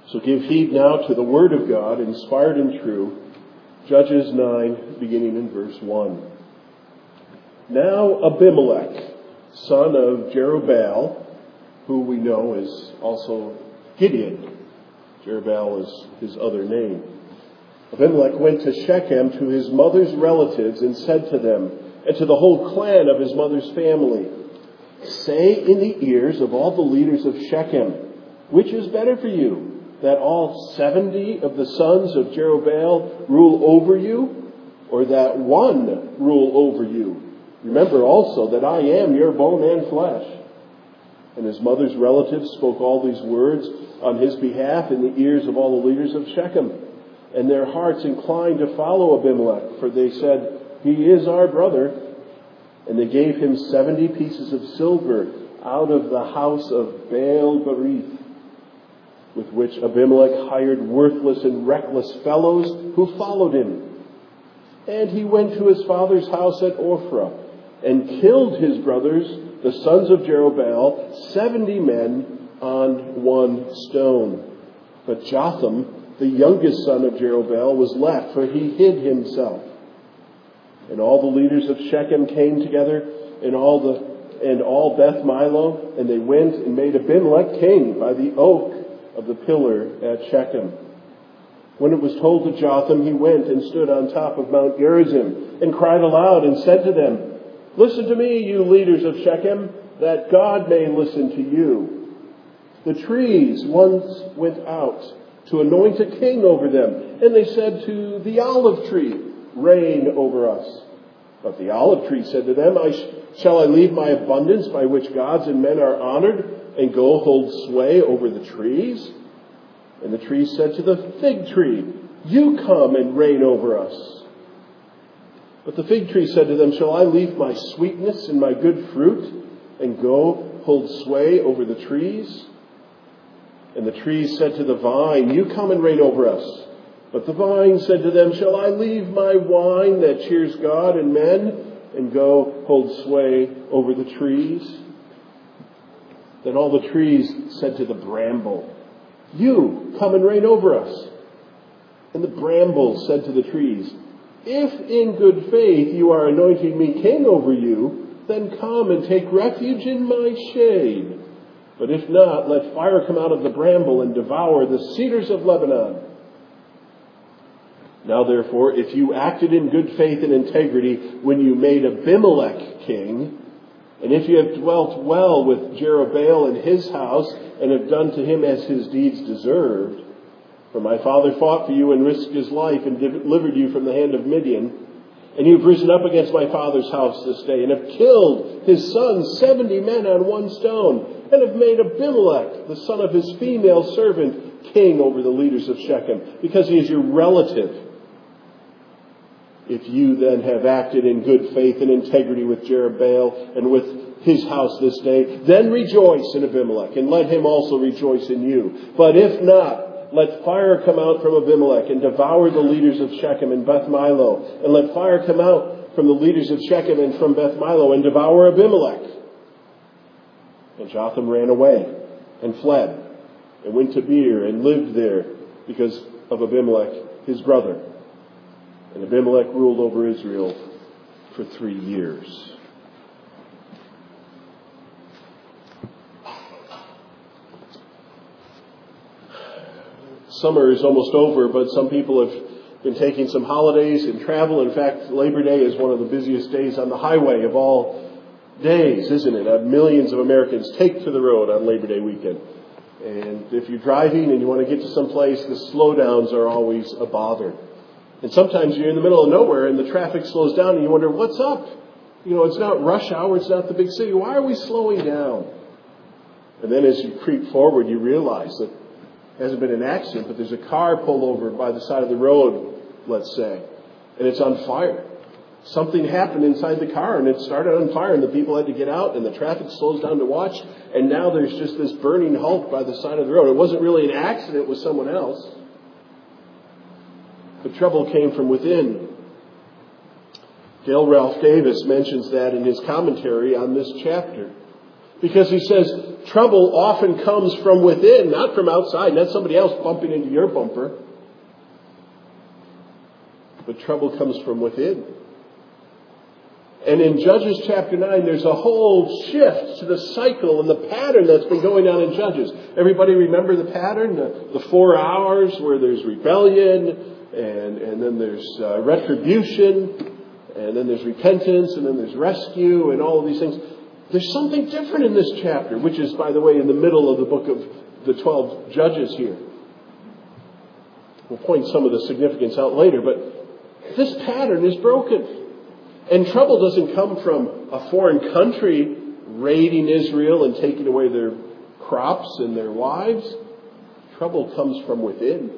So give heed now to the word of God, inspired and true. Judges 9, beginning in verse 1. Now Abimelech, son of Jerubbaal, who we know is also Gideon. Jerubbaal is his other name. Abimelech went to Shechem to his mother's relatives and said to them, and to the whole clan of his mother's family, say in the ears of all the leaders of Shechem, which is better for you, that all 70 of the sons of Jerubbaal rule over you, or that one rule over you? Remember also that I am your bone and flesh. And his mother's relatives spoke all these words on his behalf in the ears of all the leaders of Shechem. And their hearts inclined to follow Abimelech, for they said, he is our brother. And they gave him 70 pieces of silver out of the house of Baal-berith, with which Abimelech hired worthless and reckless fellows who followed him. And he went to his father's house at Ophrah and killed his brothers, the sons of Jerubbaal, 70 men on one stone. But Jotham, the youngest son of Jerubbaal, was left, for he hid himself. And all the leaders of Shechem came together, and all Beth Milo, and they went and made Abimelech king by the oak of the pillar at Shechem. When it was told to Jotham, he went and stood on top of Mount Gerizim and cried aloud and said to them, listen to me, you leaders of Shechem, that God may listen to you. The trees once went out to anoint a king over them, and they said to the olive tree, reign over us. But the olive tree said to them, shall I leave my abundance by which gods and men are honored and go hold sway over the trees? And the tree said to the fig tree, you come and reign over us. But the fig tree said to them, shall I leave my sweetness and my good fruit and go hold sway over the trees? And the trees said to the vine, you come and reign over us. But the vine said to them, shall I leave my wine that cheers God and men and go hold sway over the trees? Then all the trees said to the bramble, you come and reign over us. And the bramble said to the trees, if in good faith you are anointing me king over you, then come and take refuge in my shade. But if not, let fire come out of the bramble and devour the cedars of Lebanon. Now therefore, if you acted in good faith and integrity when you made Abimelech king, and if you have dwelt well with Jerubbaal and his house, and have done to him as his deeds deserved, for my father fought for you and risked his life and delivered you from the hand of Midian, and you have risen up against my father's house this day, and have killed his sons 70 men on one stone, and have made Abimelech, the son of his female servant, king over the leaders of Shechem, because he is your relative. If you then have acted in good faith and integrity with Jerubbaal and with his house this day, then rejoice in Abimelech, and let him also rejoice in you. But if not, let fire come out from Abimelech and devour the leaders of Shechem and Beth Milo, and let fire come out from the leaders of Shechem and from Beth Milo and devour Abimelech. And Jotham ran away and fled and went to Beer and lived there because of Abimelech, his brother. And Abimelech ruled over Israel for 3 years. Summer is almost over, but some people have been taking some holidays and travel. In fact, Labor Day is one of the busiest days on the highway of all days, isn't it? Millions of Americans take to the road on Labor Day weekend. And if you're driving and you want to get to some place, the slowdowns are always a bother. And sometimes you're in the middle of nowhere and the traffic slows down and you wonder, what's up? You know, it's not rush hour, it's not the big city. Why are we slowing down? And then as you creep forward, you realize that it hasn't been an accident, but there's a car pulled over by the side of the road, let's say, and it's on fire. Something happened inside the car and it started on fire and the people had to get out and the traffic slows down to watch. And now there's just this burning hulk by the side of the road. It wasn't really an accident with someone else. The trouble came from within. Dale Ralph Davis mentions that in his commentary on this chapter. Because he says trouble often comes from within, not from outside, not somebody else bumping into your bumper. But trouble comes from within. And in Judges chapter 9, there's a whole shift to the cycle and the pattern that's been going on in Judges. Everybody remember the pattern? The 4 hours where there's rebellion, and then there's retribution, and then there's repentance, and then there's rescue, and all of these things. There's something different in this chapter, which is, by the way, in the middle of the book of the 12 Judges here. We'll point some of the significance out later, but this pattern is broken. And trouble doesn't come from a foreign country raiding Israel and taking away their crops and their wives. Trouble comes from within.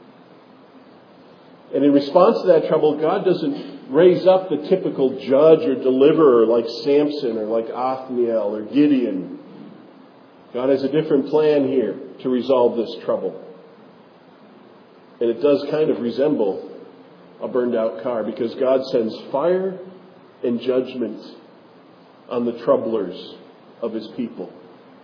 And in response to that trouble, God doesn't raise up the typical judge or deliverer like Samson or like Othniel or Gideon. God has a different plan here to resolve this trouble. And it does kind of resemble a burned out car, because God sends fire and judgment on the troublers of his people.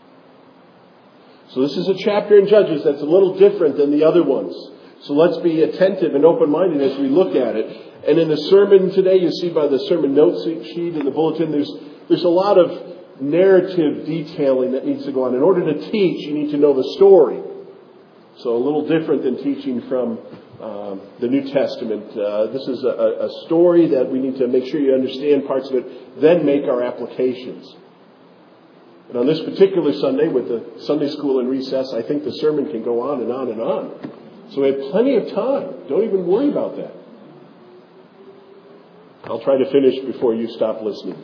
So this is a chapter in Judges that's a little different than the other ones. So let's be attentive and open-minded as we look at it. And in the sermon today, you see by the sermon note sheet in the bulletin, there's a lot of narrative detailing that needs to go on. In order to teach, you need to know the story. So a little different than teaching from the New Testament. This is a story that we need to make sure you understand parts of it, then make our applications. And on this particular Sunday, with the Sunday school and recess, I think the sermon can go on and on and on. So we have plenty of time. Don't even worry about that. I'll try to finish before you stop listening.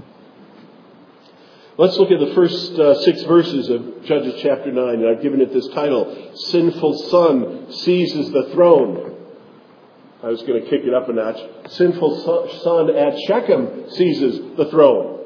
Let's look at the first 6 verses of Judges chapter 9. And I've given it this title, Sinful Son Seizes the Throne. I was going to kick it up a notch. Sinful son at Shechem seizes the throne.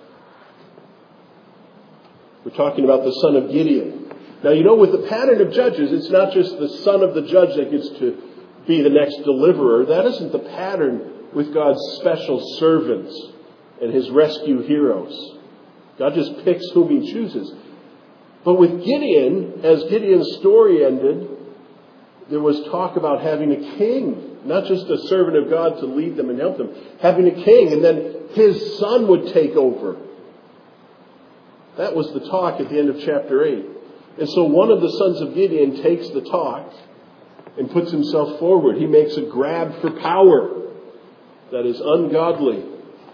We're talking about the son of Gideon. Now, you know, with the pattern of Judges, it's not just the son of the judge that gets to be the next deliverer. That isn't the pattern with God's special servants and his rescue heroes. God just picks whom he chooses. But with Gideon, as Gideon's story ended, there was talk about having a king, not just a servant of God to lead them and help them, having a king, and then his son would take over. That was the talk at the end of chapter 8. And so one of the sons of Gideon takes the talk and puts himself forward. He makes a grab for power that is ungodly,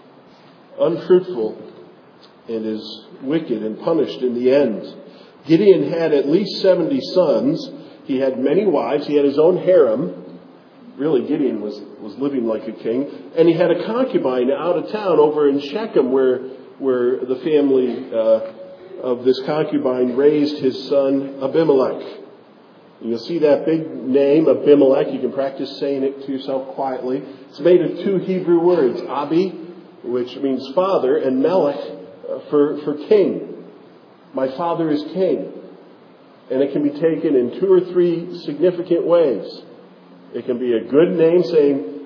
unfruitful, and is wicked and punished in the end. Gideon had at least 70 sons. He had many wives. He had his own harem. Really, Gideon was living like a king. And he had a concubine out of town over in Shechem, where the family of this concubine raised his son Abimelech. You'll see that big name, Abimelech. You can practice saying it to yourself quietly. It's made of 2 Hebrew words, Abi, which means father, and Melech, for king. My father is king. And it can be taken in 2 or 3 significant ways. It can be a good name, saying,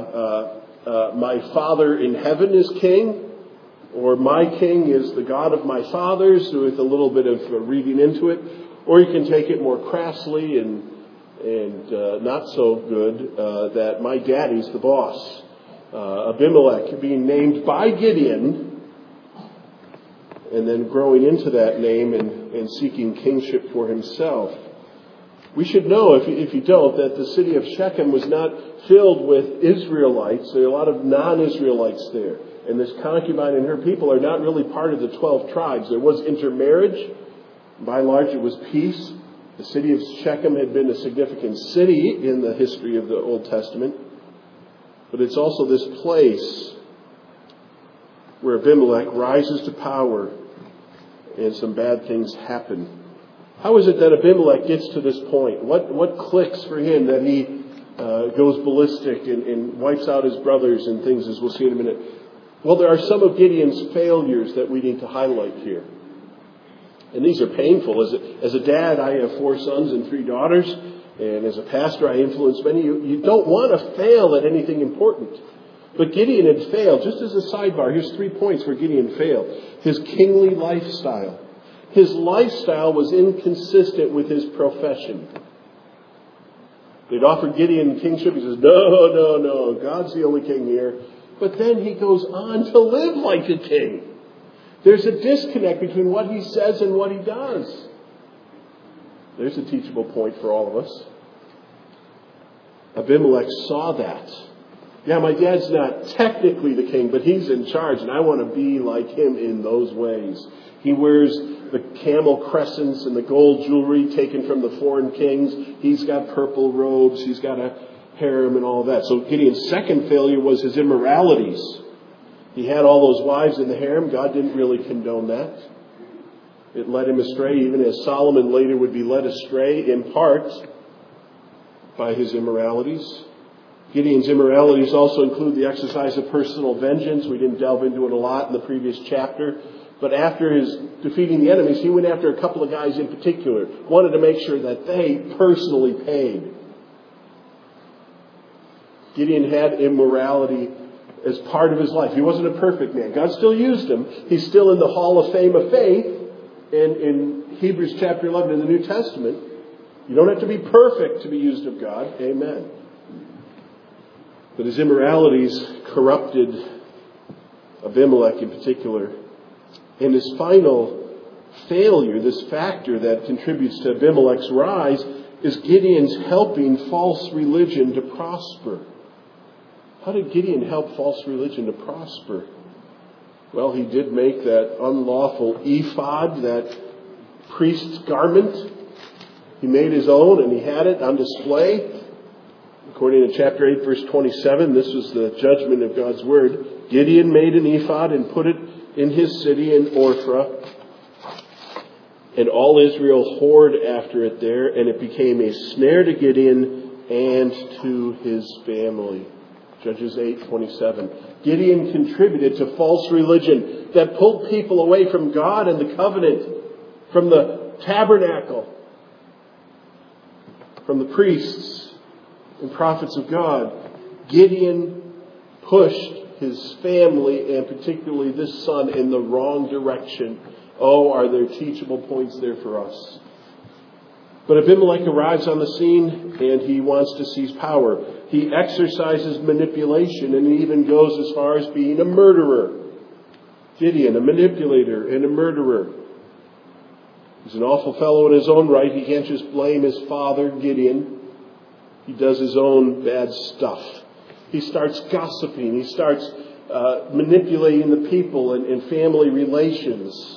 my father in heaven is king, or my king is the God of my fathers, with a little bit of reading into it. Or you can take it more crassly and not so good, that my daddy's the boss. Abimelech being named by Gideon, and then growing into that name and seeking kingship for himself. We should know, if you don't, that the city of Shechem was not filled with Israelites. There are a lot of non-Israelites there. And this concubine and her people are not really part of the 12 tribes. There was intermarriage. By and large, it was peace. The city of Shechem had been a significant city in the history of the Old Testament. But it's also this place where Abimelech rises to power and some bad things happen. How is it that Abimelech gets to this point? What clicks for him that he goes ballistic and wipes out his brothers and things, as we'll see in a minute? Well, there are some of Gideon's failures that we need to highlight here. And these are painful. As a dad, I have 4 sons and 3 daughters. And as a pastor, I influence many. You don't want to fail at anything important. But Gideon had failed. Just as a sidebar, here's 3 points where Gideon failed. His kingly lifestyle. His lifestyle was inconsistent with his profession. They'd offered Gideon kingship. He says, no, God's the only king here. But then he goes on to live like a king. There's a disconnect between what he says and what he does. There's a teachable point for all of us. Abimelech saw that. Yeah, my dad's not technically the king, but he's in charge, and I want to be like him in those ways. He wears the camel crescents and the gold jewelry taken from the foreign kings. He's got purple robes. He's got a harem and all that. So Gideon's second failure was his immoralities. He had all those wives in the harem. God didn't really condone that. It led him astray, even as Solomon later would be led astray in part by his immoralities. Gideon's immoralities also include the exercise of personal vengeance. We didn't delve into it a lot in the previous chapter. But after his defeating the enemies, he went after a couple of guys in particular. Wanted to make sure that they personally paid. Gideon had immorality as part of his life. He wasn't a perfect man. God still used him. He's still in the Hall of Fame of Faith. And in Hebrews chapter 11 in the New Testament, you don't have to be perfect to be used of God. Amen. But his immoralities corrupted Abimelech in particular. And his final failure, this factor that contributes to Abimelech's rise, is Gideon's helping false religion to prosper. How did Gideon help false religion to prosper? Well, he did make that unlawful ephod, that priest's garment. He made his own and he had it on display. According to chapter 8, verse 27, this was the judgment of God's word. Gideon made an ephod and put it in his city in Ophrah. And all Israel whored after it there, and it became a snare to Gideon and to his family. Judges 8:27. Gideon contributed to false religion that pulled people away from God and the covenant, from the tabernacle, from the priests and prophets of God. Gideon pushed his family, and particularly this son, in the wrong direction. Oh, are there teachable points there for us? But Abimelech arrives on the scene and he wants to seize power. He exercises manipulation and he even goes as far as being a murderer. Gideon, a manipulator and a murderer. He's an awful fellow in his own right. He can't just blame his father, Gideon. He does his own bad stuff. He starts gossiping. He starts manipulating the people and family relations.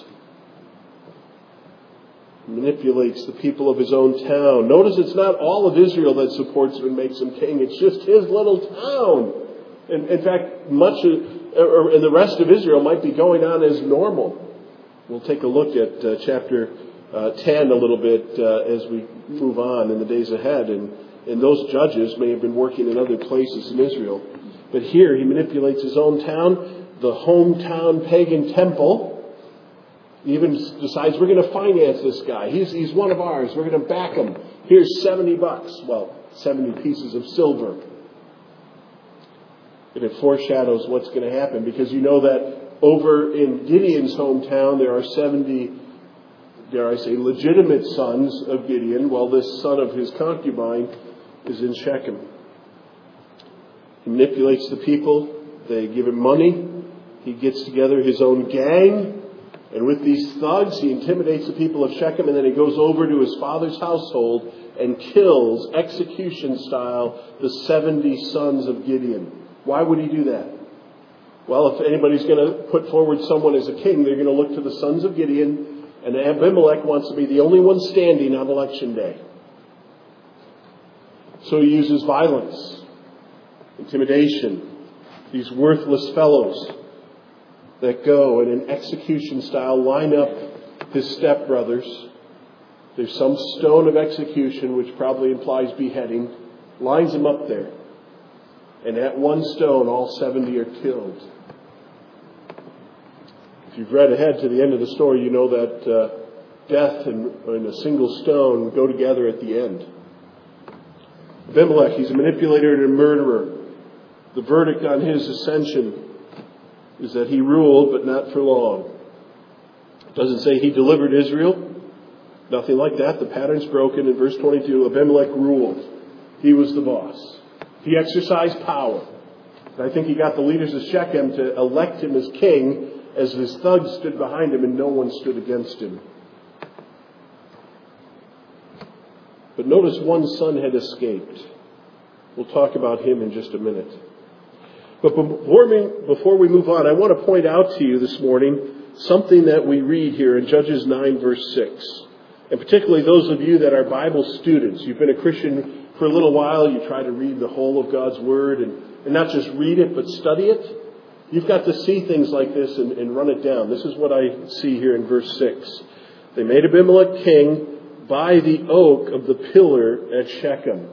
Manipulates the people of his own town. Notice it's not all of Israel that supports him and makes him king. It's just his little town. And in fact, much of, and the rest of Israel might be going on as normal. We'll take a look at chapter 10 a little bit as we move on in the days ahead. And those judges may have been working in other places in Israel. But here he manipulates his own town, the hometown pagan temple. He even decides, we're going to finance this guy. He's one of ours. We're going to back him. Here's $70. Well, 70 pieces of silver. And it foreshadows what's going to happen, because you know that over in Gideon's hometown there are 70, dare I say, legitimate sons of Gideon, while this son of his concubine is in Shechem. He manipulates the people. They give him money. He gets together his own gang. And with these thugs, he intimidates the people of Shechem, and then he goes over to his father's household and kills, execution style, the 70 sons of Gideon. Why would he do that? Well, if anybody's going to put forward someone as a king, they're going to look to the sons of Gideon, and Abimelech wants to be the only one standing on election day. So he uses violence, intimidation, these worthless fellows that go and in execution style line up his stepbrothers. There's some stone of execution, which probably implies beheading, lines them up there. And at one stone, all 70 are killed. If you've read ahead to the end of the story, you know that death and a single stone go together at the end. Abimelech, he's a manipulator and a murderer. The verdict on his ascension is that he ruled, but not for long. It doesn't say he delivered Israel. Nothing like that. The pattern's broken. In verse 22, Abimelech ruled. He was the boss. He exercised power. And I think he got the leaders of Shechem to elect him as king as his thugs stood behind him and no one stood against him. But notice one son had escaped. We'll talk about him in just a minute. But before we move on, I want to point out to you this morning something that we read here in Judges 9, verse 6. And particularly those of you that are Bible students. You've been a Christian for a little while. You try to read the whole of God's Word and not just read it, but study it. You've got to see things like this and run it down. This is what I see here in verse 6. They made Abimelech king by the oak of the pillar at Shechem.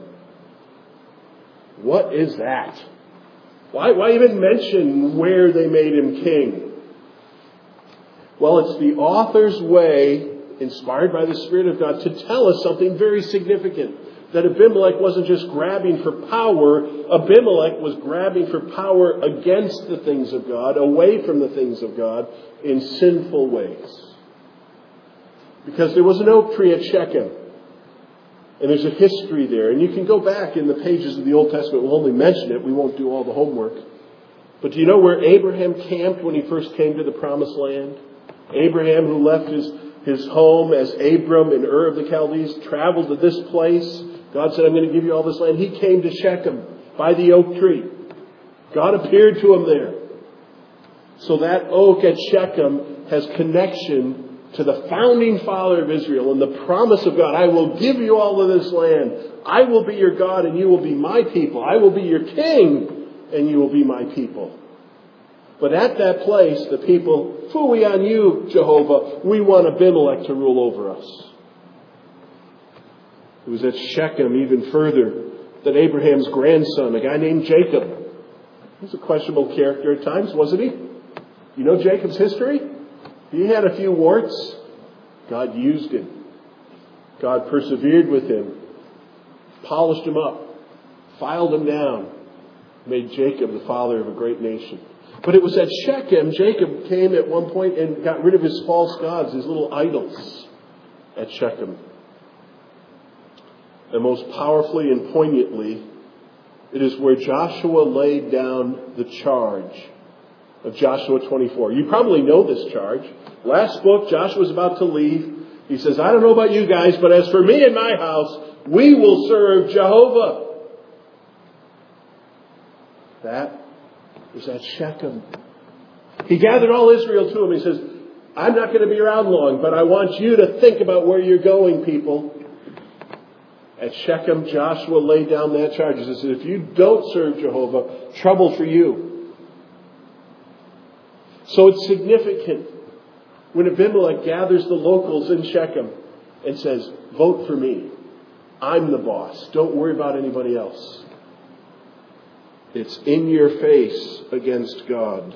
What is that? Why even mention where they made him king? Well, it's the author's way, inspired by the Spirit of God, to tell us something very significant. That Abimelech wasn't just grabbing for power. Abimelech was grabbing for power against the things of God, away from the things of God, in sinful ways. Because there was an oak tree at Shechem. And there's a history there. And you can go back in the pages of the Old Testament. We'll only mention it. We won't do all the homework. But do you know where Abraham camped when he first came to the Promised Land? Abraham, who left his home as Abram in Ur of the Chaldees, traveled to this place. God said, I'm going to give you all this land. He came to Shechem by the oak tree. God appeared to him there. So that oak at Shechem has connection to the founding father of Israel and the promise of God. I will give you all of this land. I will be your God and you will be my people. I will be your king and you will be my people. But at that place, the people, phooey on you, Jehovah. We want Abimelech to rule over us. It was at Shechem, even further, that Abraham's grandson, a guy named Jacob, he was a questionable character at times, wasn't he? You know Jacob's history? He had a few warts. God used him. God persevered with him, polished him up, filed him down, made Jacob the father of a great nation. But it was at Shechem, Jacob came at one point and got rid of his false gods, his little idols at Shechem. And most powerfully and poignantly, it is where Joshua laid down the charge of Joshua 24. You probably know this charge. Last book, Joshua's about to leave. He says, I don't know about you guys, but as for me and my house, we will serve Jehovah. That was at Shechem. He gathered all Israel to him. He says, I'm not going to be around long, but I want you to think about where you're going, people. At Shechem, Joshua laid down that charge. He says, if you don't serve Jehovah, trouble for you. So it's significant when Abimelech gathers the locals in Shechem and says, vote for me. I'm the boss. Don't worry about anybody else. It's in your face against God.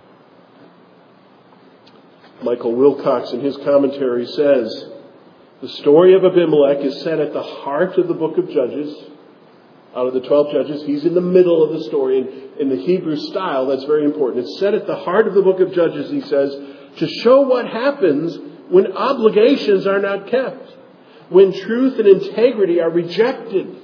Michael Wilcox in his commentary says, the story of Abimelech is set at the heart of the book of Judges. Out of the 12 judges, he's in the middle of the story. And in the Hebrew style, that's very important. It's set at the heart of the book of Judges, he says, to show what happens when obligations are not kept, when truth and integrity are rejected.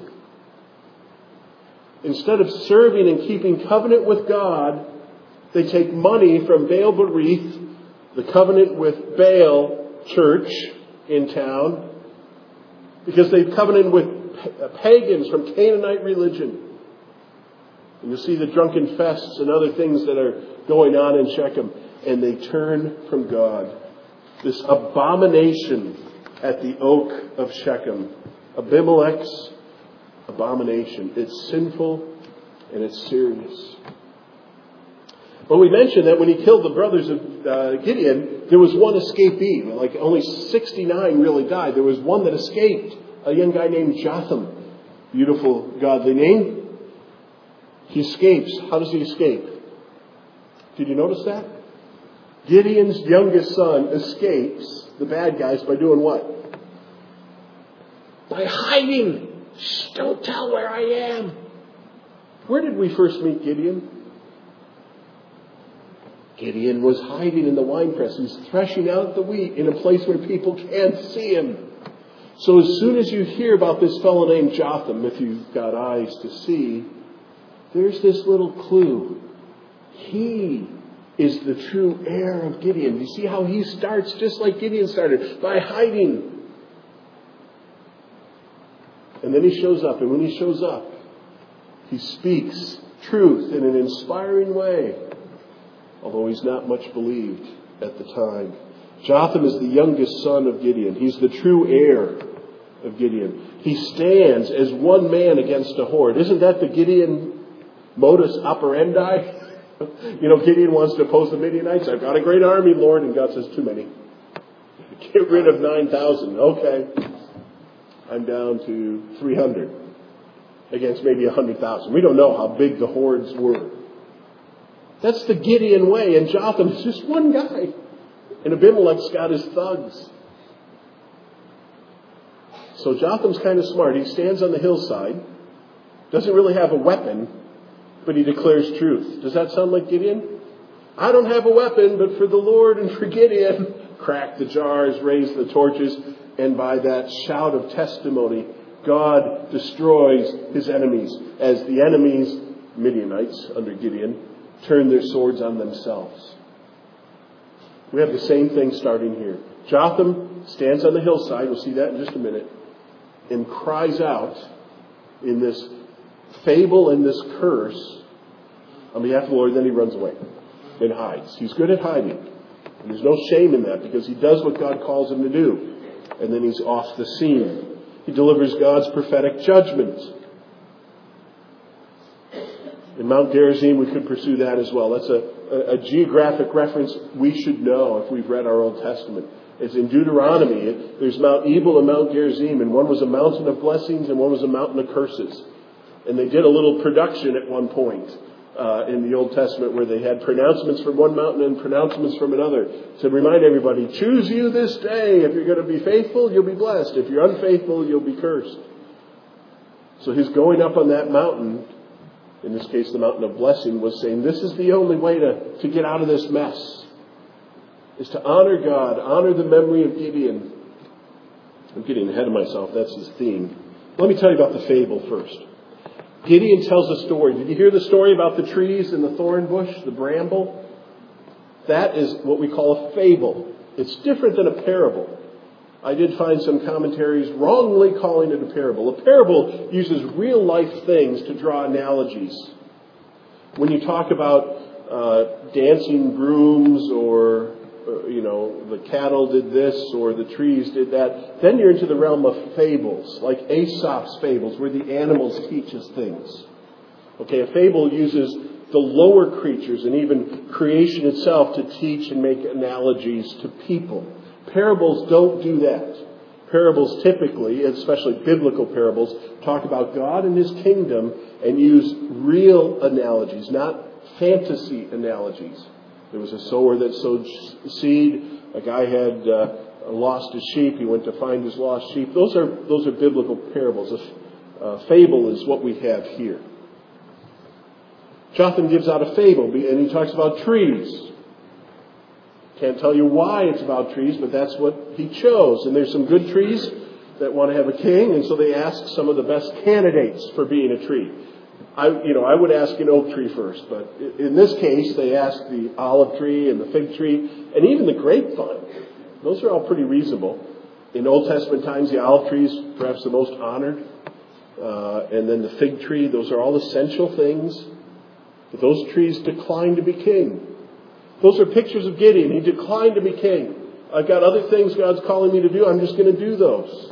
Instead of serving and keeping covenant with God, they take money from Baal Berith, the covenant with Baal church in town, because they've covenanted with pagans from Canaanite religion. And you see the drunken fests and other things that are going on in Shechem, and they turn from God. This abomination at the oak of Shechem, Abimelech's abomination. It's sinful and it's serious. Well, we mentioned that when he killed the brothers of Gideon, there was one escapee. Like only 69 really died. There was one that escaped, a young guy named Jotham. Beautiful, godly name. He escapes. How does he escape? Did you notice that? Gideon's youngest son escapes the bad guys by doing what? By hiding. Shh, don't tell where I am. Where did we first meet Gideon? Gideon was hiding in the winepress. He's threshing out the wheat in a place where people can't see him. So as soon as you hear about this fellow named Jotham, if you've got eyes to see, there's this little clue. He is the true heir of Gideon. You see how he starts just like Gideon started, by hiding. And then he shows up. And when he shows up, he speaks truth in an inspiring way, although he's not much believed at the time. Jotham is the youngest son of Gideon. He's the true heir of Gideon. He stands as one man against a horde. Isn't that the Gideon modus operandi? Gideon wants to oppose the Midianites. I've got a great army, Lord. And God says, too many. Get rid of 9,000. Okay. I'm down to 300 against maybe 100,000. We don't know how big the hordes were. That's the Gideon way. And Jotham is just one guy. And Abimelech's got his thugs. So Jotham's kind of smart. He stands on the hillside. Doesn't really have a weapon, but he declares truth. Does that sound like Gideon? I don't have a weapon, but for the Lord and for Gideon. Crack the jars, raise the torches. And by that shout of testimony, God destroys his enemies as the enemies, Midianites under Gideon, turn their swords on themselves. We have the same thing starting here. Jotham stands on the hillside, we'll see that in just a minute, and cries out in this fable and this curse on behalf of the Lord, and then he runs away and hides. He's good at hiding. And there's no shame in that because he does what God calls him to do. And then he's off the scene. He delivers God's prophetic judgment. In Mount Gerizim, we could pursue that as well. That's a geographic reference we should know if we've read our Old Testament. It's in Deuteronomy. There's Mount Ebal and Mount Gerizim, and one was a mountain of blessings and one was a mountain of curses. And they did a little production at one point in the Old Testament where they had pronouncements from one mountain and pronouncements from another to remind everybody, choose you this day. If you're going to be faithful, you'll be blessed. If you're unfaithful, you'll be cursed. So his going up on that mountain, in this case the mountain of blessing, was saying this is the only way to get out of this mess, is to honor God, honor the memory of Gideon. I'm getting ahead of myself. That's his theme. Let me tell you about the fable first. Gideon tells a story. Did you hear the story about the trees and the thorn bush, the bramble? That is what we call a fable. It's different than a parable. I did find some commentaries wrongly calling it a parable. A parable uses real life things to draw analogies. When you talk about dancing brooms or the cattle did this or the trees did that, then you're into the realm of fables, like Aesop's fables, where the animals teach us things. Okay, a fable uses the lower creatures and even creation itself to teach and make analogies to people. Parables don't do that. Parables typically, especially biblical parables, talk about God and his kingdom and use real analogies, not fantasy analogies. There was a sower that sowed seed. A guy had lost his sheep. He went to find his lost sheep. Those are biblical parables. A fable is what we have here. Jotham gives out a fable, and he talks about trees. Can't tell you why it's about trees, but that's what he chose. And there's some good trees that want to have a king, and so they ask some of the best candidates for being a tree. I would ask an oak tree first, but in this case, they ask the olive tree and the fig tree and even the grapevine. Those are all pretty reasonable. In Old Testament times, the olive tree is perhaps the most honored. And then the fig tree, those are all essential things. But those trees declined to be king. Those are pictures of Gideon. He declined to be king. I've got other things God's calling me to do. I'm just going to do those.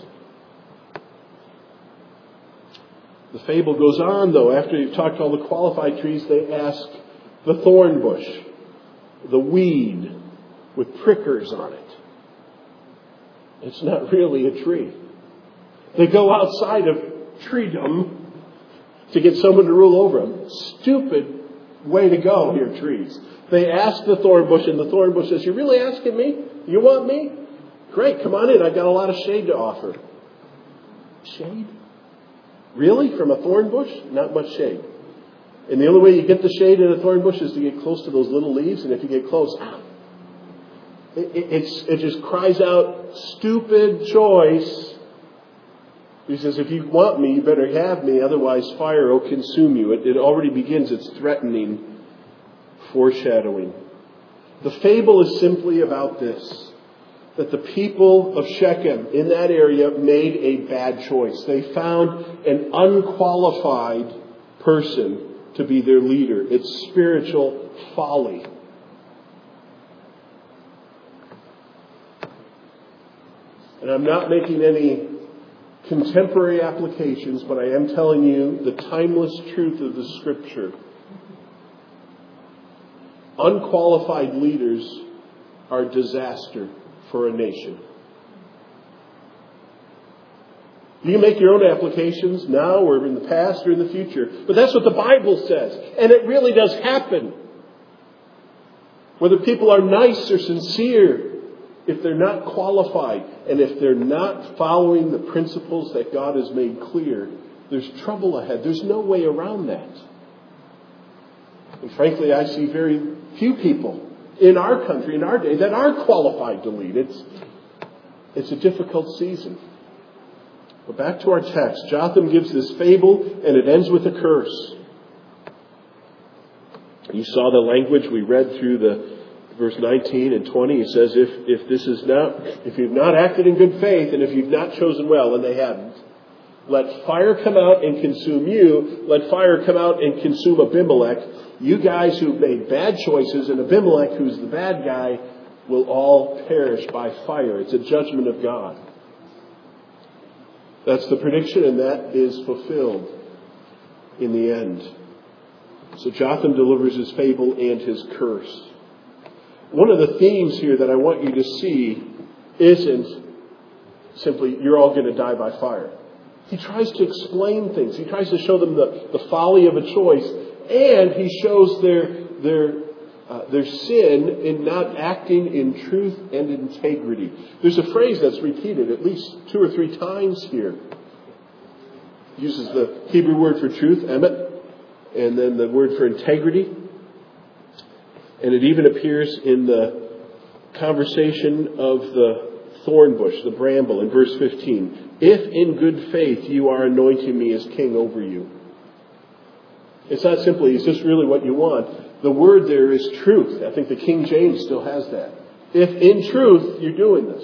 The fable goes on, though. After you've talked to all the qualified trees, they ask the thorn bush, the weed with prickers on it. It's not really a tree. They go outside of treedom to get someone to rule over them. Stupid way to go here, trees. They ask the thorn bush, and the thorn bush says, "You're really asking me? You want me? Great, come on in. I've got a lot of shade to offer." Shade? Really? From a thorn bush? Not much shade. And the only way you get the shade in a thorn bush is to get close to those little leaves. And if you get close, it just cries out, stupid choice. He says, if you want me, you better have me. Otherwise, fire will consume you. It already begins its threatening foreshadowing. The fable is simply about this. That the people of Shechem in that area made a bad choice. They found an unqualified person to be their leader. It's spiritual folly. And I'm not making any contemporary applications, but I am telling you the timeless truth of the Scripture. Unqualified leaders are a disaster for a nation. You can make your own applications now or in the past or in the future. But that's what the Bible says. And it really does happen. Whether people are nice or sincere, if they're not qualified and if they're not following the principles that God has made clear, there's trouble ahead. There's no way around that. And frankly, I see very few people in our country, in our day, that are qualified to lead. It's a difficult season. But back to our text. Jotham gives this fable, and it ends with a curse. You saw the language we read through the verse 19 and 20. It says, if you've not acted in good faith, and if you've not chosen well, and they haven't, let fire come out and consume you. Let fire come out and consume Abimelech. You guys who've made bad choices, and Abimelech, who's the bad guy, will all perish by fire. It's a judgment of God. That's the prediction, and that is fulfilled in the end. So Jotham delivers his fable and his curse. One of the themes here that I want you to see isn't simply, you're all going to die by fire. He tries to explain things. He tries to show them the folly of a choice. And he shows their sin in not acting in truth and integrity. There's a phrase that's repeated at least 2 or 3 times here. It uses the Hebrew word for truth, emet, and then the word for integrity. And it even appears in the conversation of the thorn bush, the bramble, in verse 15. If in good faith you are anointing me as king over you. It's not simply, is this really what you want? The word there is truth. I think the King James still has that. If in truth you're doing this.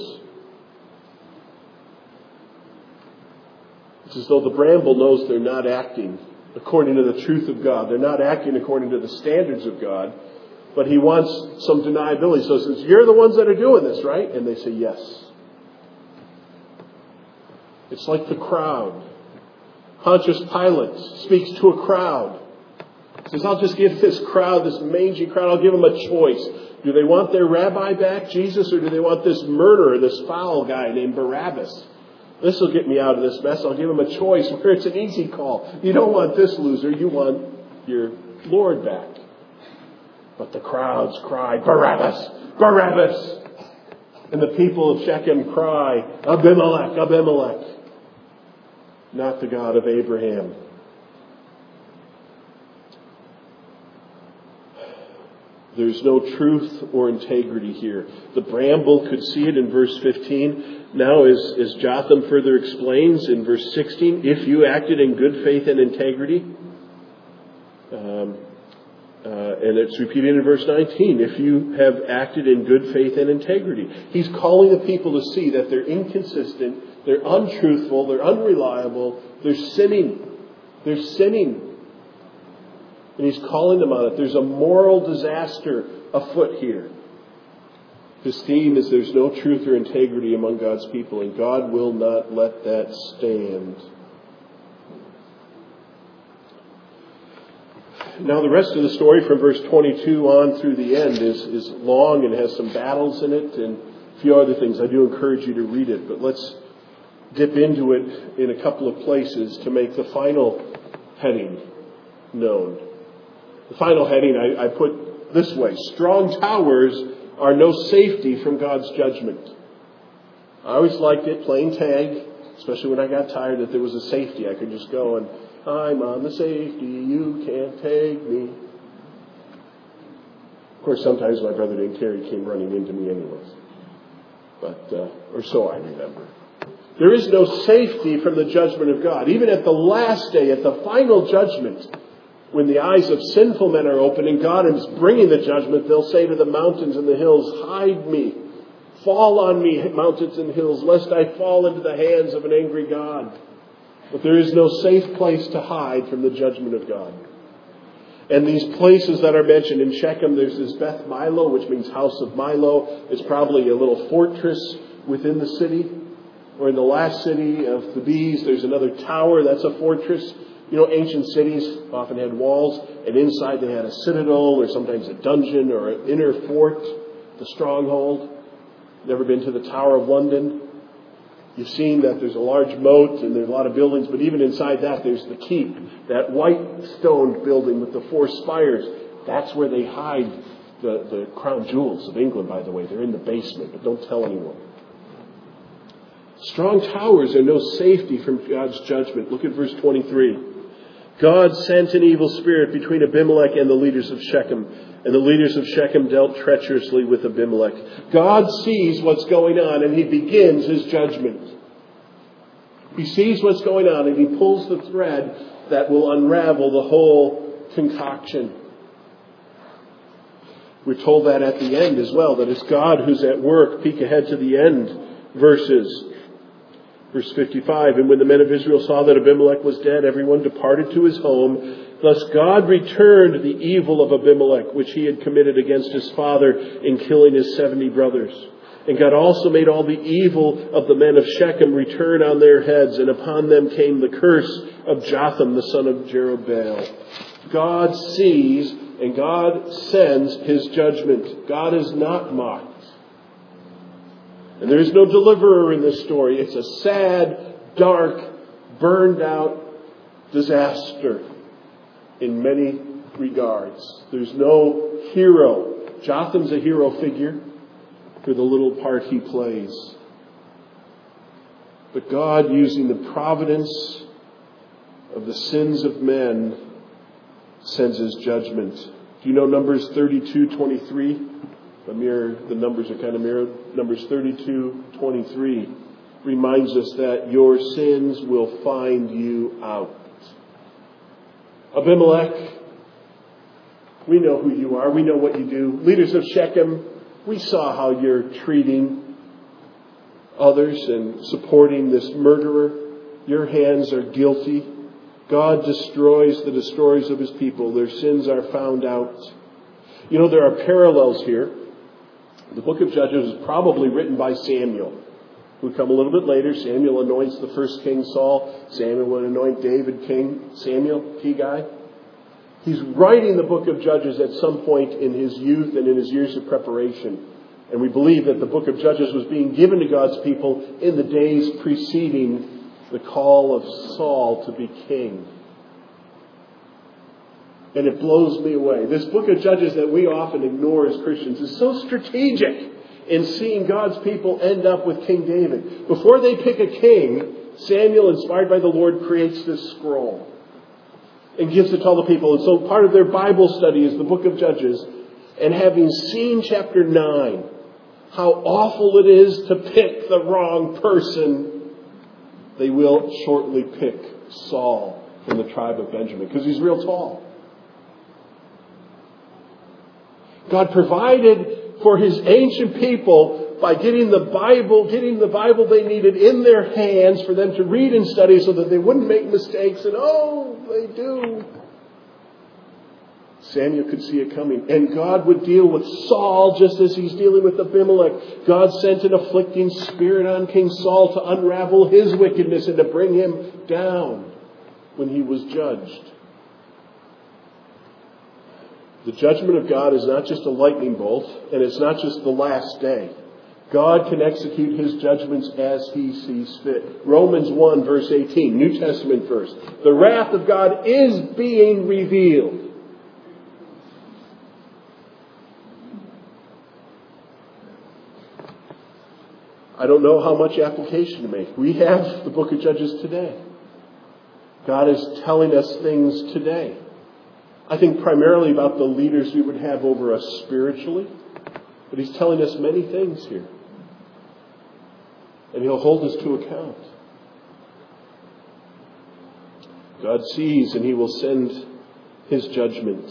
It's as though the bramble knows they're not acting according to the truth of God. They're not acting according to the standards of God. But he wants some deniability. So he says, you're the ones that are doing this, right? And they say, yes. It's like the crowd. Pontius Pilate speaks to a crowd. He says, I'll just give this crowd, this mangy crowd, I'll give them a choice. Do they want their rabbi back, Jesus, or do they want this murderer, this foul guy named Barabbas? This will get me out of this mess. I'll give them a choice where it's an easy call. You don't want this loser. You want your Lord back. But the crowds cry, Barabbas! Barabbas! And the people of Shechem cry, Abimelech! Abimelech! Not the God of Abraham. There's no truth or integrity here. The bramble could see it in verse 15. Now, as Jotham further explains in verse 16, if you acted in good faith and integrity, and it's repeated in verse 19, if you have acted in good faith and integrity. He's calling the people to see that they're inconsistent, they're untruthful, they're unreliable, they're sinning. They're sinning. And he's calling them on it. There's a moral disaster afoot here. His theme is there's no truth or integrity among God's people, and God will not let that stand. Now the rest of the story from verse 22 on through the end is long and has some battles in it and a few other things. I do encourage you to read it, but let's dip into it in a couple of places to make the final heading known. The final heading I put this way: strong towers are no safety from God's judgment. I always liked it, playing tag especially when I got tired, that there was a safety. I could just go and, I'm on the safety, you can't take me. Of course, sometimes my brother named Terry came running into me anyways. But, or so I remember. There is no safety from the judgment of God. Even at the last day, at the final judgment, when the eyes of sinful men are open and God is bringing the judgment, they'll say to the mountains and the hills, hide me, fall on me, mountains and hills, lest I fall into the hands of an angry God. But there is no safe place to hide from the judgment of God. And these places that are mentioned in Shechem, there's this Beth Milo, which means house of Milo. It's probably a little fortress within the city. Or in the last city of Thebes, there's another tower. That's a fortress. You know, ancient cities often had walls, and inside they had a citadel, or sometimes a dungeon, or an inner fort, the stronghold. Never been to the Tower of London? You've seen that there's a large moat, and there's a lot of buildings, but even inside that, there's the keep, that white stone building with the 4 spires. That's where they hide the crown jewels of England, by the way. They're in the basement, but don't tell anyone. Strong towers are no safety from God's judgment. Look at verse 23. God sent an evil spirit between Abimelech and the leaders of Shechem, and the leaders of Shechem dealt treacherously with Abimelech. God sees what's going on, and he begins his judgment. He sees what's going on, and he pulls the thread that will unravel the whole concoction. We're told that at the end as well, that it's God who's at work. Peek ahead to the end verses. Verse 55, and when the men of Israel saw that Abimelech was dead, everyone departed to his home. Thus God returned the evil of Abimelech, which he had committed against his father in killing his 70 brothers. And God also made all the evil of the men of Shechem return on their heads, and upon them came the curse of Jotham, the son of Jerubbaal. God sees and God sends his judgment. God is not mocked. And there is no deliverer in this story. It's a sad, dark, burned out disaster in many regards. There's no hero. Jotham's a hero figure for the little part he plays. But God, using the providence of the sins of men, sends his judgment. Do you know Numbers 32:23? The numbers are kind of mirrored. Numbers 32:23 reminds us that your sins will find you out. Abimelech, we know who you are. We know what you do. Leaders of Shechem, we saw how you're treating others and supporting this murderer. Your hands are guilty. God destroys the destroyers of his people. Their sins are found out. You know, there are parallels here. The book of Judges is probably written by Samuel, who would come a little bit later. Samuel anoints the first king, Saul. Samuel would anoint David king. Samuel, key guy. He's writing the book of Judges at some point in his youth and in his years of preparation. And we believe that the book of Judges was being given to God's people in the days preceding the call of Saul to be king. And it blows me away. This book of Judges that we often ignore as Christians is so strategic in seeing God's people end up with King David. Before they pick a king, Samuel, inspired by the Lord, creates this scroll and gives it to all the people. And so part of their Bible study is the book of Judges. And having seen chapter 9, how awful it is to pick the wrong person, they will shortly pick Saul from the tribe of Benjamin because he's real tall. God provided for his ancient people by getting the Bible they needed in their hands for them to read and study so that they wouldn't make mistakes. And they do. Samuel could see it coming. And God would deal with Saul just as he's dealing with Abimelech. God sent an afflicting spirit on King Saul to unravel his wickedness and to bring him down when he was judged. The judgment of God is not just a lightning bolt, and it's not just the last day. God can execute his judgments as he sees fit. Romans 1 verse 18, New Testament verse. The wrath of God is being revealed. I don't know how much application to make. We have the book of Judges today. God is telling us things today. I think primarily about the leaders we would have over us spiritually. But He's telling us many things here. And He'll hold us to account. God sees and He will send His judgment.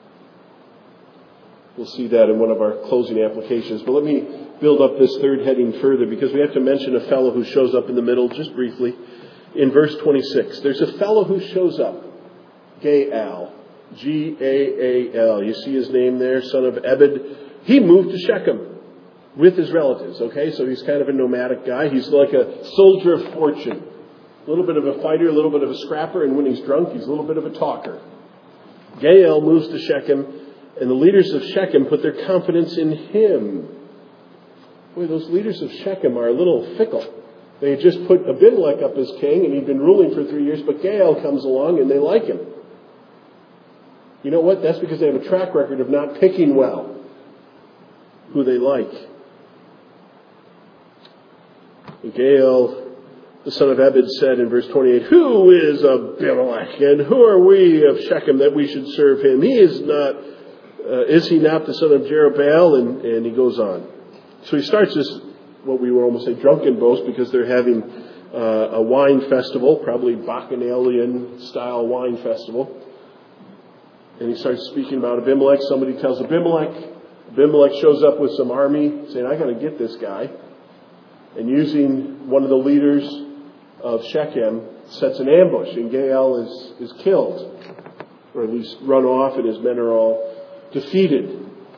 We'll see that in one of our closing applications. But let me build up this third heading further, because we have to mention a fellow who shows up in the middle just briefly. In verse 26, there's a fellow who shows up. Gaal. Gaal. You see his name there, son of Ebed. He moved to Shechem with his relatives. Okay, so he's kind of a nomadic guy. He's like a soldier of fortune. A little bit of a fighter, a little bit of a scrapper, and when he's drunk, he's a little bit of a talker. Gaal moves to Shechem, and the leaders of Shechem put their confidence in him. Boy, those leaders of Shechem are a little fickle. They had just put Abimelech up as king, and he'd been ruling for 3 years, but Gaal comes along, and they like him. You know what? That's because they have a track record of not picking well who they like. And Gaal, the son of Ebed, said in verse 28, "Who is Abimelech, and who are we of Shechem that we should serve him? He is not, is he not the son of Jerubbaal?" And he goes on. So he starts this, what we would almost say, drunken boast, because they're having a wine festival, probably Bacchanalian style wine festival. And he starts speaking about Abimelech. Somebody tells Abimelech. Abimelech shows up with some army, saying, "I got to get this guy." And using one of the leaders of Shechem, sets an ambush, and Gaal is killed, or at least run off, and his men are all defeated.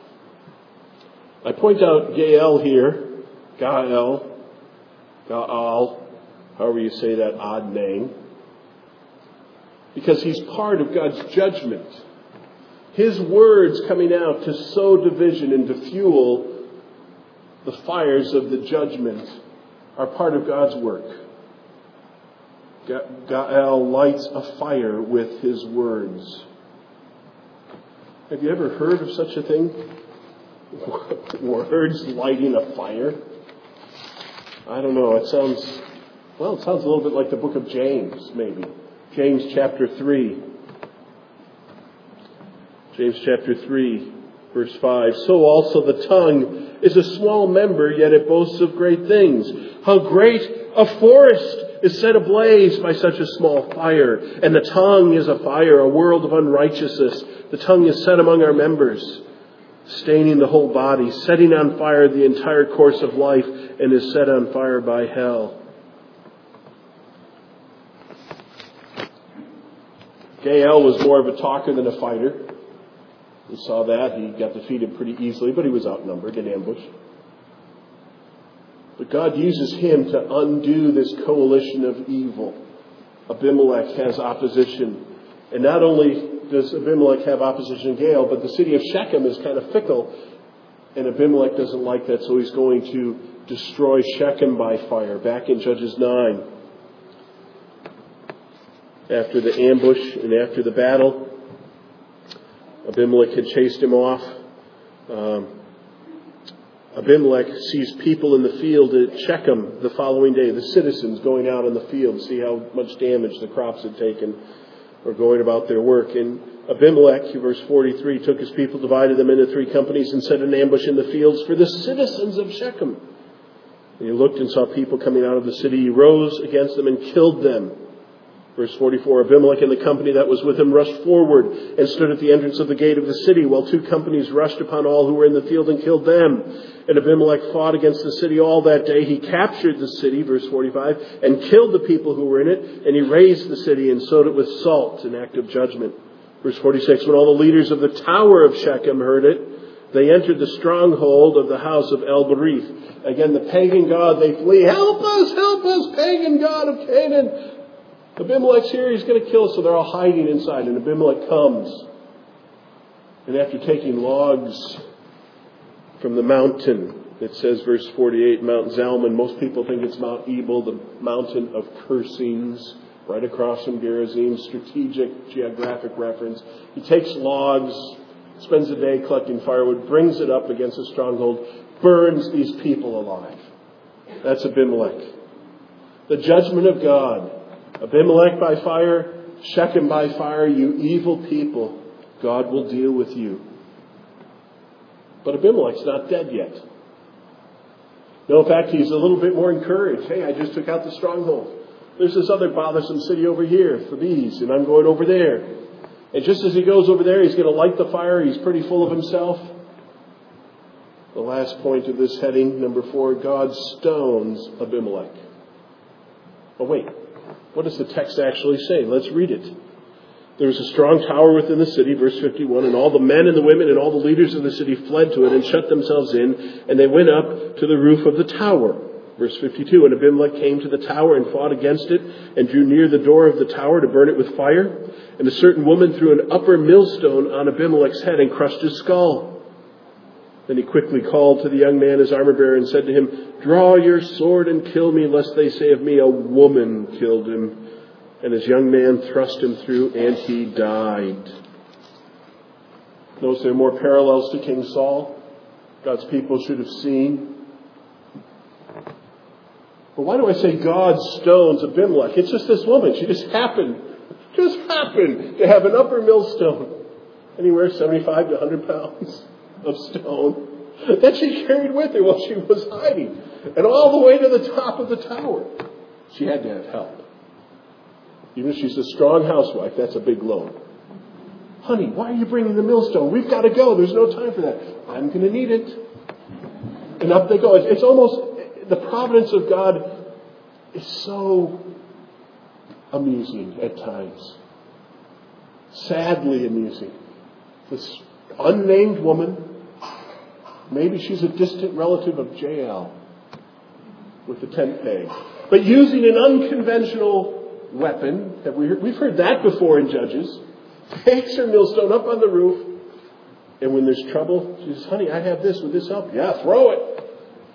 I point out Gaal here, Gaal, however you say that odd name, because he's part of God's judgment. His words coming out to sow division and to fuel the fires of the judgment are part of God's work. Gaal lights a fire with his words. Have you ever heard of such a thing? Words lighting a fire? I don't know. It sounds a little bit like the book of James, maybe. James chapter 3. James chapter 3, verse 5. "So also the tongue is a small member, yet it boasts of great things. How great a forest is set ablaze by such a small fire. And the tongue is a fire, a world of unrighteousness. The tongue is set among our members, staining the whole body, setting on fire the entire course of life, and is set on fire by hell." Gaal was more of a talker than a fighter. We saw that. He got defeated pretty easily, but he was outnumbered and ambushed. But God uses him to undo this coalition of evil. Abimelech has opposition. And not only does Abimelech have opposition in Gaal, but the city of Shechem is kind of fickle. And Abimelech doesn't like that, so he's going to destroy Shechem by fire. Back in Judges 9. After the ambush and after the battle, Abimelech had chased him off. Abimelech sees people in the field at Shechem the following day, the citizens going out in the field to see how much damage the crops had taken, or going about their work. And Abimelech, verse 43, took his people, divided them into 3 companies, and set an ambush in the fields for the citizens of Shechem. And he looked and saw people coming out of the city. He rose against them and killed them. Verse 44, Abimelech and the company that was with him rushed forward and stood at the entrance of the gate of the city, while 2 companies rushed upon all who were in the field and killed them. And Abimelech fought against the city all that day. He captured the city, verse 45, and killed the people who were in it, and he razed the city and sowed it with salt, an act of judgment. Verse 46, when all the leaders of the tower of Shechem heard it, they entered the stronghold of the house of El-Berith. Again, the pagan god, they flee. Help us, pagan god of Canaan. Abimelech's here, he's going to kill us. So they're all hiding inside. And Abimelech comes. And after taking logs from the mountain, it says, verse 48, Mount Zalman. Most people think it's Mount Ebal, the mountain of cursings, right across from Gerizim. Strategic, geographic reference. He takes logs, spends the day collecting firewood, brings it up against the stronghold, burns these people alive. That's Abimelech. The judgment of God. Abimelech by fire, Shechem by fire, you evil people. God will deal with you. But Abimelech's not dead yet. No, in fact, he's a little bit more encouraged. Hey, I just took out the stronghold. There's this other bothersome city over here, Thebes, and I'm going over there. And just as he goes over there, he's going to light the fire. He's pretty full of himself. The last point of this heading, number 4, God stones Abimelech. Oh, wait. What does the text actually say? Let's read it. There was a strong tower within the city, verse 51, and all the men and the women and all the leaders of the city fled to it and shut themselves in, and they went up to the roof of the tower. Verse 52, and Abimelech came to the tower and fought against it and drew near the door of the tower to burn it with fire. And a certain woman threw an upper millstone on Abimelech's head and crushed his skull. Then he quickly called to the young man, his armor-bearer, and said to him, draw your sword and kill me, lest they say of me, a woman killed him. And his young man thrust him through, and he died. Notice there are more parallels to King Saul. God's people should have seen. But why do I say God stones Abimelech? It's just this woman. She just happened to have an upper millstone. Anywhere 75 to 100 pounds of stone that she carried with her while she was hiding. And all the way to the top of the tower. She had to have help. Even if she's a strong housewife, that's a big load. Honey, why are you bringing the millstone? We've got to go. There's no time for that. I'm going to need it. And up they go. It's almost, the providence of God is so amusing at times. Sadly amusing. This unnamed woman, maybe she's a distant relative of Jael with the tent peg, but using an unconventional weapon. We've heard that before in Judges. Takes her millstone up on the roof, and when there's trouble, she says, honey, I have this. Would this help? Yeah, throw it.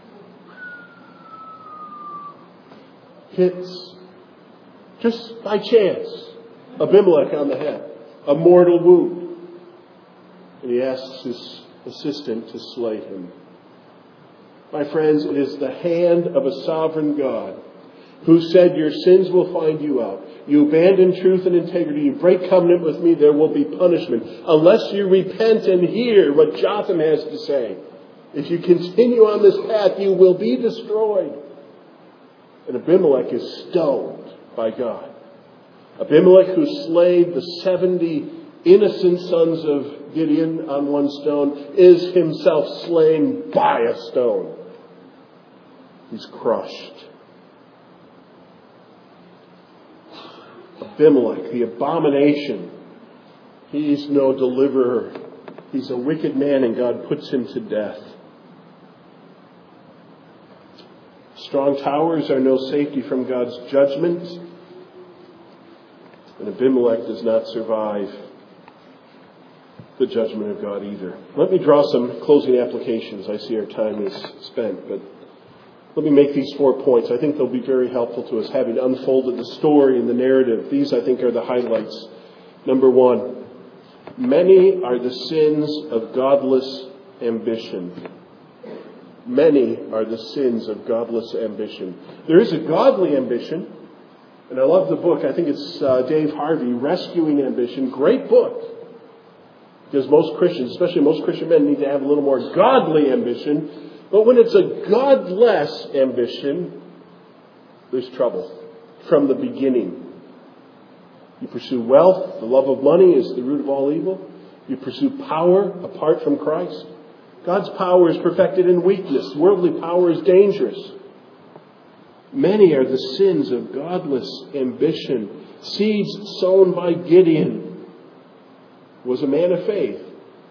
Hits, just by chance, Abimelech on the head. A mortal wound. And he asks his assistant to slay him. My friends, it is the hand of a sovereign God who said, your sins will find you out. You abandon truth and integrity. You break covenant with me. There will be punishment. Unless you repent and hear what Jotham has to say. If you continue on this path, you will be destroyed. And Abimelech is stoned by God. Abimelech, who slayed the 70 innocent sons of Gideon on one stone, is himself slain by a stone. He's crushed. Abimelech, the abomination. He's no deliverer. He's a wicked man, and God puts him to death. Strong towers are no safety from God's judgment. And Abimelech does not survive the judgment of God either. Let me draw some closing applications. I see our time is spent, but let me make these 4 points. I think they'll be very helpful to us, having unfolded the story and the narrative. These, I think, are the highlights. Number 1, many are the sins of godless ambition. Many are the sins of godless ambition. There is a godly ambition, and I love the book. I think it's Dave Harvey, Rescuing Ambition. Great book. Because most Christians, especially most Christian men, need to have a little more godly ambition. But when it's a godless ambition, there's trouble from the beginning. You pursue wealth. The love of money is the root of all evil. You pursue power apart from Christ. God's power is perfected in weakness. Worldly power is dangerous. Many are the sins of godless ambition. Seeds sown by Gideon was a man of faith.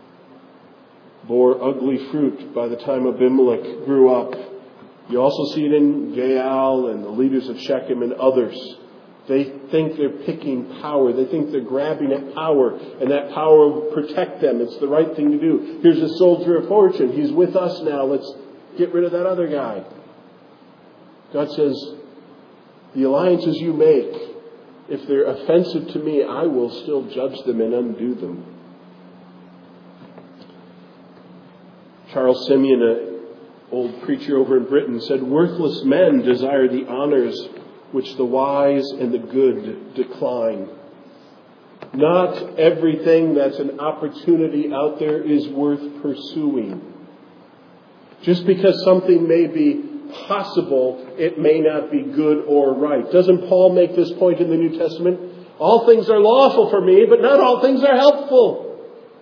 Bore ugly fruit by the time Abimelech grew up. You also see it in Jael and the leaders of Shechem and others. They think they're picking power. They think they're grabbing at power, and that power will protect them. It's the right thing to do. Here's a soldier of fortune. He's with us now. Let's get rid of that other guy. God says, the alliances you make, if they're offensive to me, I will still judge them and undo them. Charles Simeon, old preacher over in Britain said, "Worthless men desire the honors which the wise and the good decline." Not everything that's an opportunity out there is worth pursuing. Just because something may be possible, it may not be good or right. Doesn't Paul make this point in the New Testament? All things are lawful for me, but not all things are helpful.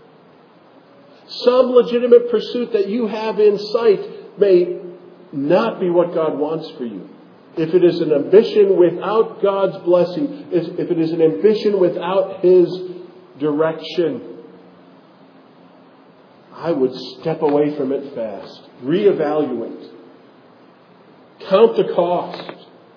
Some legitimate pursuit that you have in sight may not be what God wants for you. If it is an ambition without God's blessing, if it is an ambition without His direction, I would step away from it fast. Reevaluate. Count the cost.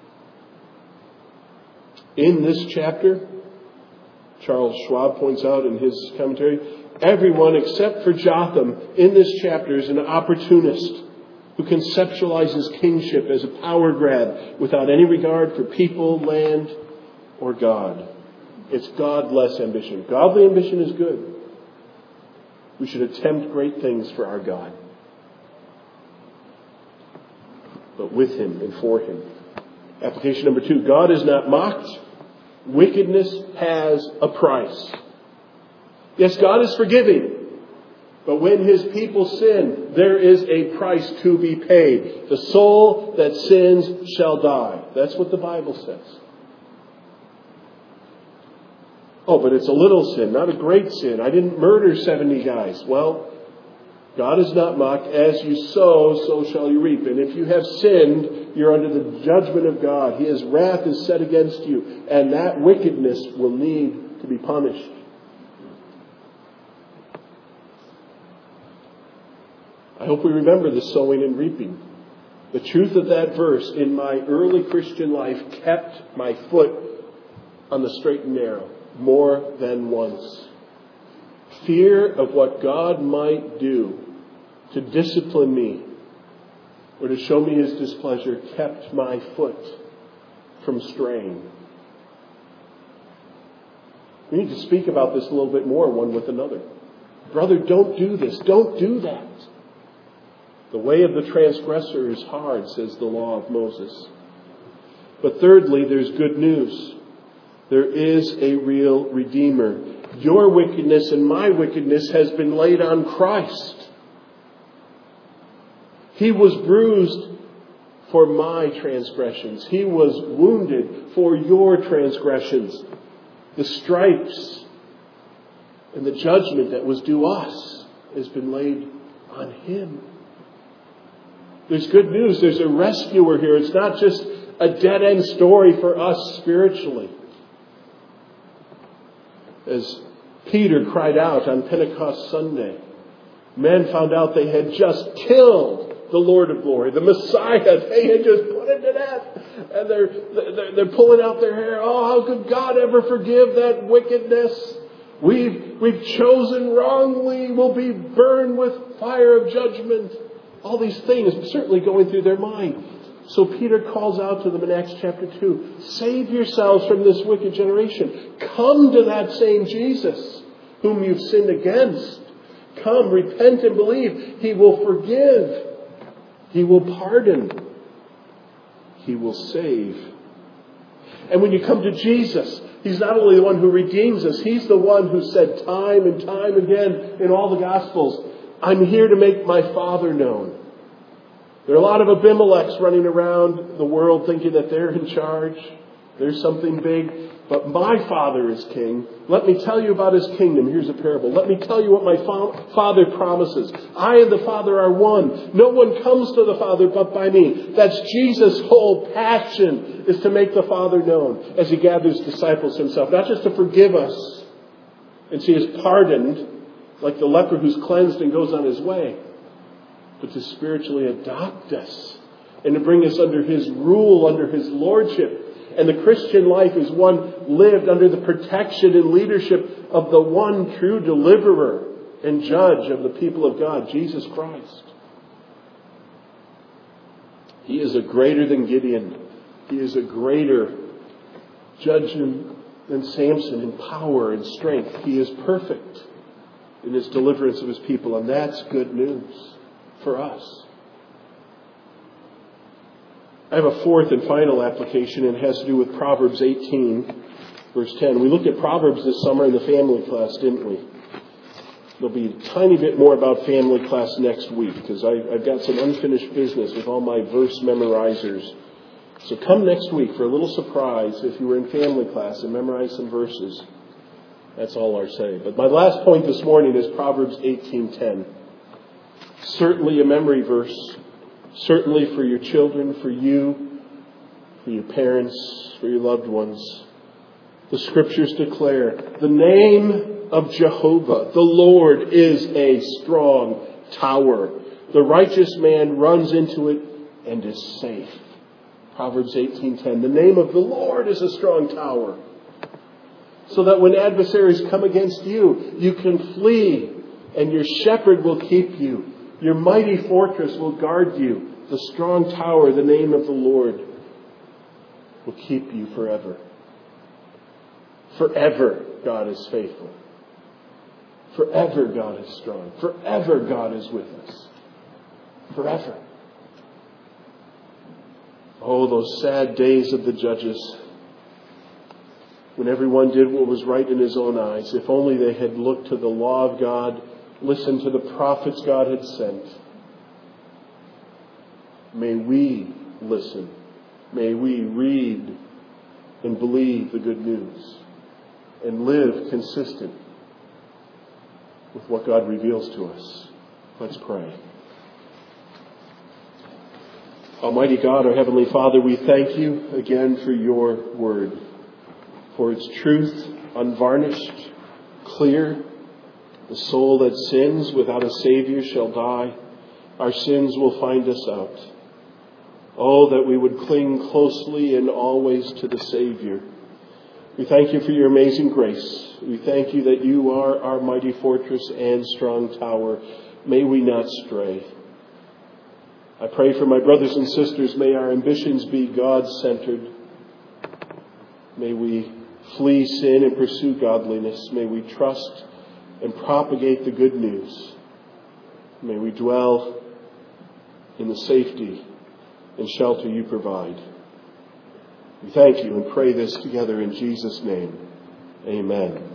In this chapter, Charles Schwab points out in his commentary, everyone except for Jotham in this chapter is an opportunist who conceptualizes kingship as a power grab without any regard for people, land, or God. It's godless ambition. Godly ambition is good. We should attempt great things for our God, but with Him and for Him. Application number 2, God is not mocked. Wickedness has a price. Yes, God is forgiving. But when His people sin, there is a price to be paid. The soul that sins shall die. That's what the Bible says. Oh, but it's a little sin, not a great sin. I didn't murder 70 guys. Well, God is not mocked. As you sow, so shall you reap. And if you have sinned, you're under the judgment of God. His wrath is set against you. And that wickedness will need to be punished. I hope we remember the sowing and reaping. The truth of that verse in my early Christian life kept my foot on the straight and narrow more than once. Fear of what God might do to discipline me or to show me His displeasure kept my foot from straying. We need to speak about this a little bit more one with another. Brother, don't do this. Don't do that. The way of the transgressor is hard, says the law of Moses. But thirdly, there's good news. There is a real Redeemer. Your wickedness and my wickedness has been laid on Christ. He was bruised for my transgressions. He was wounded for your transgressions. The stripes and the judgment that was due us has been laid on Him. There's good news. There's a rescuer here. It's not just a dead-end story for us spiritually. As Peter cried out on Pentecost Sunday, men found out they had just killed the Lord of glory, the Messiah. They had just put Him to death. And they're pulling out their hair. Oh, how could God ever forgive that wickedness? We've chosen wrongly. We'll be burned with fire of judgment. All these things certainly going through their mind. So Peter calls out to them in Acts chapter 2, save yourselves from this wicked generation. Come to that same Jesus whom you've sinned against. Come, repent and believe. He will forgive. He will pardon. He will save. And when you come to Jesus, He's not only the one who redeems us, He's the one who said time and time again in all the Gospels, I'm here to make my Father known. There are a lot of Abimelechs running around the world thinking that they're in charge. There's something big. But my Father is King. Let me tell you about His kingdom. Here's a parable. Let me tell you what my Father promises. I and the Father are one. No one comes to the Father but by me. That's Jesus' whole passion, is to make the Father known as He gathers disciples Himself. Not just to forgive us and see us pardoned, like the leper who's cleansed and goes on his way, but to spiritually adopt us and to bring us under His rule, under His lordship. And the Christian life is one lived under the protection and leadership of the one true deliverer and judge of the people of God, Jesus Christ. He is a greater than Gideon. He is a greater judge than Samson in power and strength. He is perfect in His deliverance of His people. And that's good news for us. I have a fourth and final application, and it has to do with Proverbs 18, verse 10. We looked at Proverbs this summer in the family class, didn't we? There'll be a tiny bit more about family class next week, because I've got some unfinished business with all my verse memorizers. So come next week for a little surprise if you were in family class and memorize some verses. That's all I'll say. But my last point this morning is Proverbs 18:10. Certainly a memory verse. Certainly for your children, for you, for your parents, for your loved ones. The Scriptures declare, the name of Jehovah, the Lord, is a strong tower. The righteous man runs into it and is safe. Proverbs 18:10. The name of the Lord is a strong tower. So that when adversaries come against you, you can flee, and your shepherd will keep you. Your mighty fortress will guard you. The strong tower, the name of the Lord, will keep you forever. Forever God is faithful. Forever God is strong. Forever God is with us. Forever. Oh, those sad days of the judges, when everyone did what was right in his own eyes. If only they had looked to the law of God, listened to the prophets God had sent. May we listen. May we read and believe the good news and live consistent with what God reveals to us. Let's pray. Almighty God, our Heavenly Father, we thank you again for your word, for its truth, unvarnished, clear. The soul that sins without a Savior shall die. Our sins will find us out. Oh, that we would cling closely and always to the Savior. We thank you for your amazing grace. We thank you that you are our mighty fortress and strong tower. May we not stray. I pray for my brothers and sisters. May our ambitions be God-centered. May we flee sin and pursue godliness. May we trust and propagate the good news. May we dwell in the safety and shelter you provide. We thank you and pray this together in Jesus' name. Amen.